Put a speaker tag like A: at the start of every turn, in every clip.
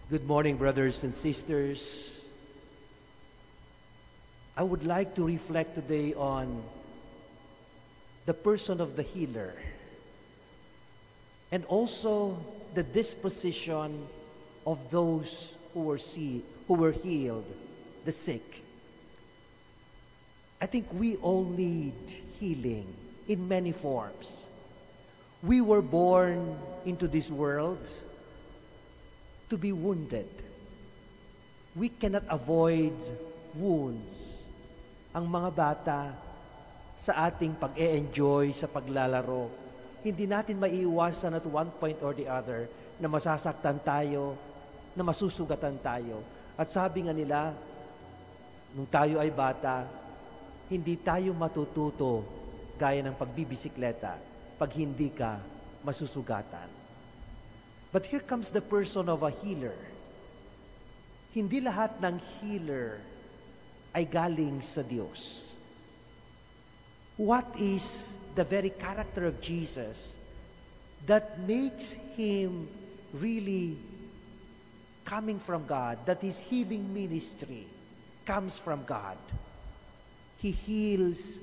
A: Good morning, brothers and sisters. I would like to reflect today on the person of the healer and also the disposition of those who were healed, the sick. I think we all need healing in many forms. We were born into this world to be wounded. We cannot avoid wounds. Ang mga bata sa ating pag-e-enjoy sa paglalaro, hindi natin maiiwasan at one point or the other na masasaktan tayo, na masusugatan tayo. At sabi nga nila, nung tayo ay bata, hindi tayo matututo gaya ng pagbibisikleta pag hindi ka masusugatan. But here comes the person of a healer. Hindi lahat ng healer ay galing sa Diyos. What is the very character of Jesus that makes Him really coming from God, that His healing ministry comes from God? He heals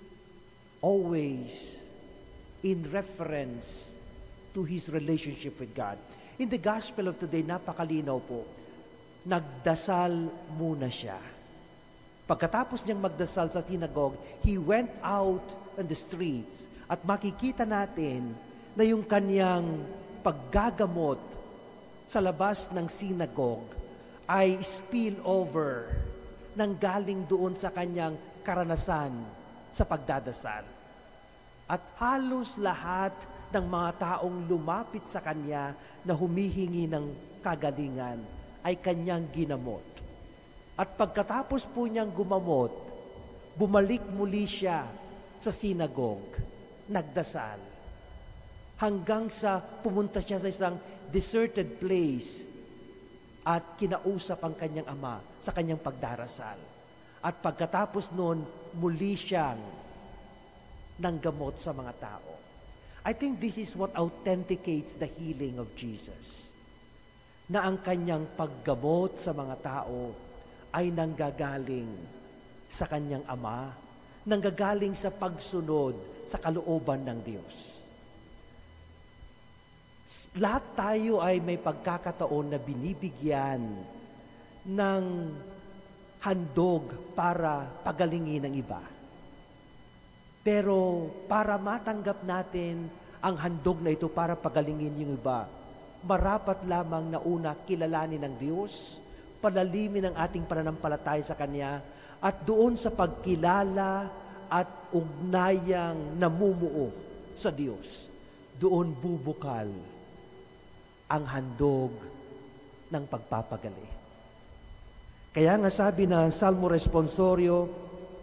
A: always in reference to His relationship with God. In the gospel of today, napakalinaw po, nagdasal muna siya. Pagkatapos niyang magdasal sa synagogue, He went out on the streets at makikita natin na yung kanyang paggagamot sa labas ng synagogue ay spill over nang galing doon sa kanyang karanasan sa pagdadasal. At halos lahat ng mga taong lumapit sa kanya na humihingi ng kagalingan ay kanyang ginamot. At pagkatapos po niyang gumamot, bumalik muli siya sa synagogue, nagdasal. Hanggang sa pumunta siya sa isang deserted place at kinausap ang kanyang ama sa kanyang pagdarasal. At pagkatapos noon, muli siyang nanggamot sa mga tao. I think this is what authenticates the healing of Jesus. Na ang kanyang paggamot sa mga tao ay nanggagaling sa kanyang ama, nanggagaling sa pagsunod sa kalooban ng Diyos. Lahat tayo ay may pagkakataon na binibigyan ng handog para pagalingin ng iba. Pero para matanggap natin ang handog na ito para pagalingin yung iba, marapat lamang na una kilalanin ng Diyos, palalimin ang ating pananampalataya sa Kanya, at doon sa pagkilala at ugnayang namumuo sa Diyos, doon bubukal ang handog ng pagpapagali. Kaya nga sabi ng Salmo Responsorio,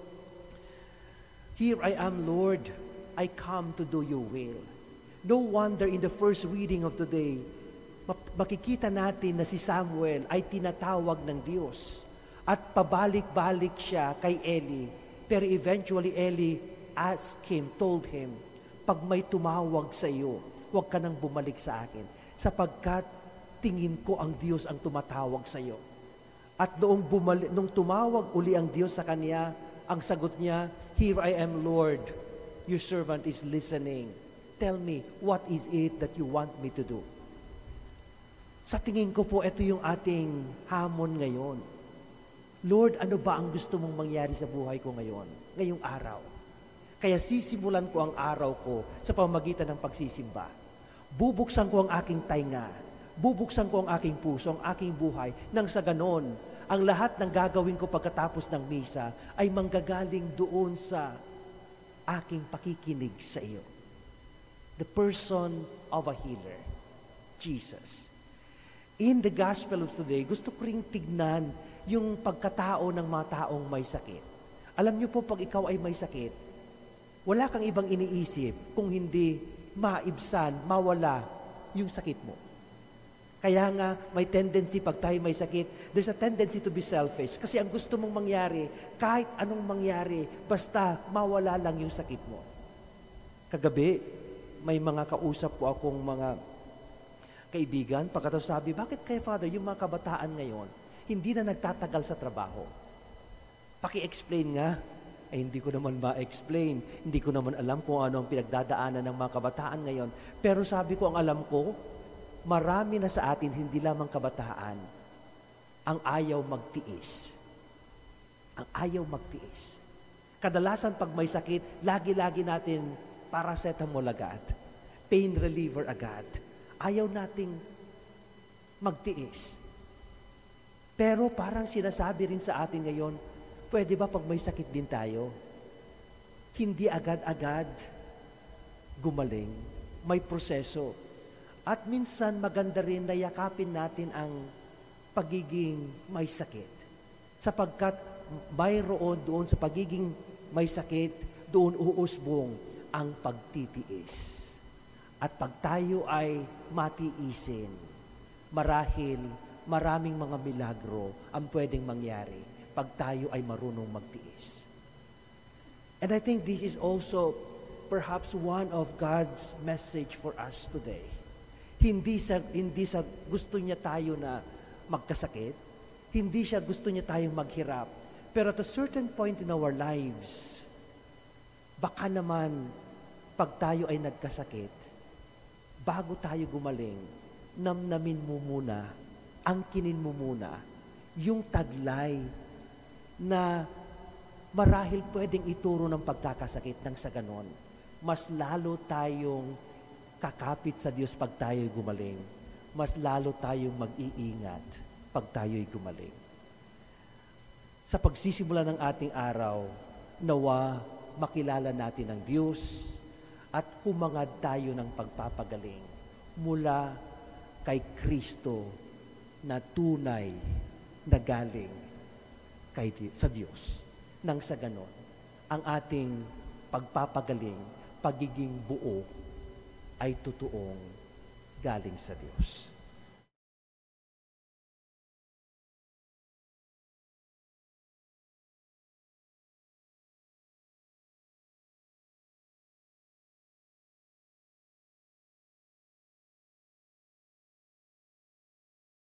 A: "Here I am, Lord, I come to do your will." No wonder in the first reading of today, makikita natin na si Samuel ay tinatawag ng Diyos at pabalik-balik siya kay Eli. Pero eventually Eli told him, "Pag may tumawag sa iyo, huwag ka nang bumalik sa akin, sapagkat tingin ko ang Diyos ang tumatawag sa iyo." At nung tumawag uli ang Diyos sa kanya, ang sagot niya, "Here I am, Lord. Your servant is listening. Tell me, what is it that you want me to do?" Sa tingin ko po, ito yung ating hamon ngayon. Lord, ano ba ang gusto mong mangyari sa buhay ko ngayon, ngayong araw? Kaya sisimulan ko ang araw ko sa pamamagitan ng pagsisimba. Bubuksan ko ang aking tainga. Bubuksan ko ang aking puso, ang aking buhay. Nang sa ganon, ang lahat ng gagawin ko pagkatapos ng misa ay manggagaling doon sa aking pakikinig sa iyo. The person of a healer, Jesus. In the gospel of today, gusto ko ring tignan yung pagkatao ng mga taong may sakit. Alam niyo po, pag ikaw ay may sakit, wala kang ibang iniisip kung hindi maibsan, mawala yung sakit mo. Kaya nga, may tendency pag tayo may sakit, there's a tendency to be selfish. Kasi ang gusto mong mangyari, kahit anong mangyari, basta mawala lang yung sakit mo. Kagabi, may mga kausap po akong mga Kaibigan, pagkatapos sabi, bakit kaya Father, yung mga kabataan ngayon, hindi na nagtatagal sa trabaho? Paki-explain nga. Ay hindi ko naman ma-explain. Hindi ko naman alam kung ano ang pinagdadaanan ng mga kabataan ngayon. Pero sabi ko, ang alam ko, marami na sa atin, hindi lamang kabataan, ang ayaw magtiis. Ang ayaw magtiis. Kadalasan pag may sakit, lagi-lagi natin paracetamol agad, pain reliever agad. Ayaw nating magtiis. Pero parang sinasabi rin sa atin ngayon, pwede ba pag may sakit din tayo, hindi agad-agad gumaling, may proseso. At minsan maganda rin na yakapin natin ang pagiging may sakit. Sapagkat mayroon doon sa pagiging may sakit, doon uusbong ang pagtitiis. At pag tayo ay matiisin, marahil maraming mga milagro ang pwedeng mangyari pag tayo ay marunong magtiis. And I think this is also perhaps one of God's message for us today. Hindi sa gusto niya tayo na magkasakit, hindi siya gusto niya tayong maghirap, pero at a certain point in our lives, baka naman pag tayo ay nagkasakit, bago tayo gumaling, namnamin mo muna, angkinin mo muna, yung taglay na marahil pwedeng ituro ng pagkakasakit nang sa ganon. Mas lalo tayong kakapit sa Diyos pag tayo'y gumaling. Mas lalo tayong mag-iingat pag tayo'y gumaling. Sa pagsisimula ng ating araw, nawa makilala natin ang Diyos at humangad tayo ng pagpapagaling mula kay Kristo na tunay na galing sa Diyos. Nang sa ganon, ang ating pagpapagaling, pagiging buo, ay totoong galing sa Diyos.